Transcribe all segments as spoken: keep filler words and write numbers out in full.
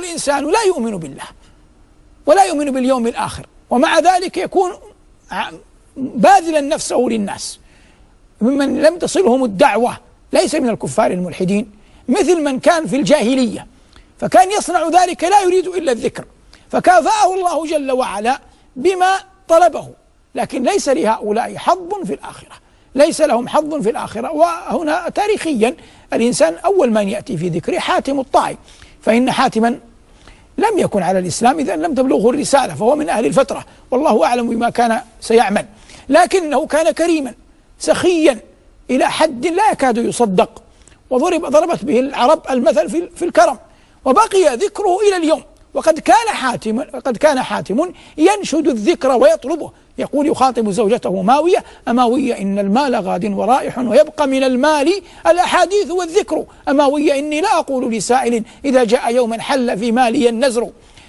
الإنسان لا يؤمن بالله ولا يؤمن باليوم الآخر، ومع ذلك يكون باذلا نفسه للناس، ممن لم تصلهم الدعوة، ليس من الكفار الملحدين، مثل من كان في الجاهلية فكان يصنع ذلك لا يريد إلا الذكر، فكافأه الله جل وعلا بما طلبه، لكن ليس لهؤلاء حظ في الآخرة، ليس لهم حظ في الآخرة. وهنا تاريخيا الإنسان أول من يأتي في ذكره حاتم الطائي، فإن حاتما لم يكن على الإسلام إذا لم تبلغه الرسالة، فهو من أهل الفترة والله أعلم بما كان سيعمل، لكنه كان كريما سخيا إلى حد لا يكاد يصدق، وضرب ضربت به العرب المثل في في الكرم، وبقي ذكره إلى اليوم. وقد كان حاتم قد كان حاتم ينشد الذكر ويطلبه، يقول يخاطب زوجته ماوية: أماوية إن المال غاد ورائح ويبقى من المال الأحاديث والذكر، أماوية إني لا أقول لسائل إذا جاء يوما حل في مالي النزر.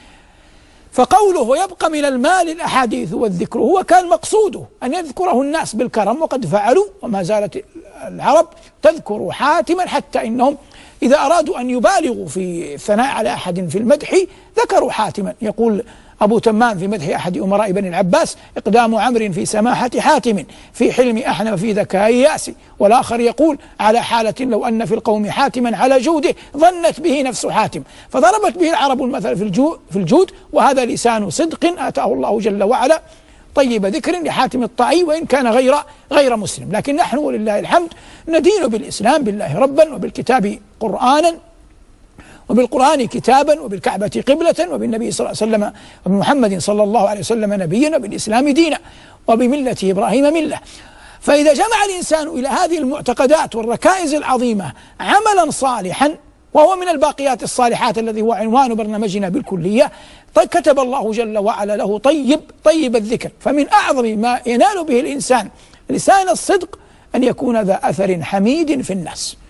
فقوله يبقى من المال الأحاديث والذكر هو كان مقصوده أن يذكره الناس بالكرم، وقد فعلوا، وما زالت العرب تذكر حاتما، حتى إنهم إذا أرادوا أن يبالغوا في الثناء على أحد في المدح ذكروا حاتما. يقول أبو تمام في مدح أحد أمراء بني العباس: إقدام عمرو في سماحة حاتم، في حلم أحنف، في ذكاء ياسي. والآخر يقول: على حالة لو أن في القوم حاتما على جوده ظنت به نفس حاتم. فضربت به العرب المثل في الجود، وهذا لسان صدق آتاه الله جل وعلا طيب ذكر لحاتم الطائي، وإن كان غير غير مسلم. لكن نحن ولله الحمد ندين بالإسلام بالله ربا، وبالكتاب قرآنا، وبالقرآن كتابا، وبالكعبة قبلة، وبالنبي صلى الله عليه وسلم وبمحمد صلى الله عليه وسلم نبيا، وبالإسلام دينا، وبملة إبراهيم ملة. فإذا جمع الإنسان إلى هذه المعتقدات والركائز العظيمة عملا صالحا، وهو من الباقيات الصالحات الذي هو عنوان برنامجنا بالكلية، كتب الله جل وعلا له طيب طيب الذكر. فمن أعظم ما ينال به الإنسان لسان الصدق أن يكون ذا أثر حميد في الناس.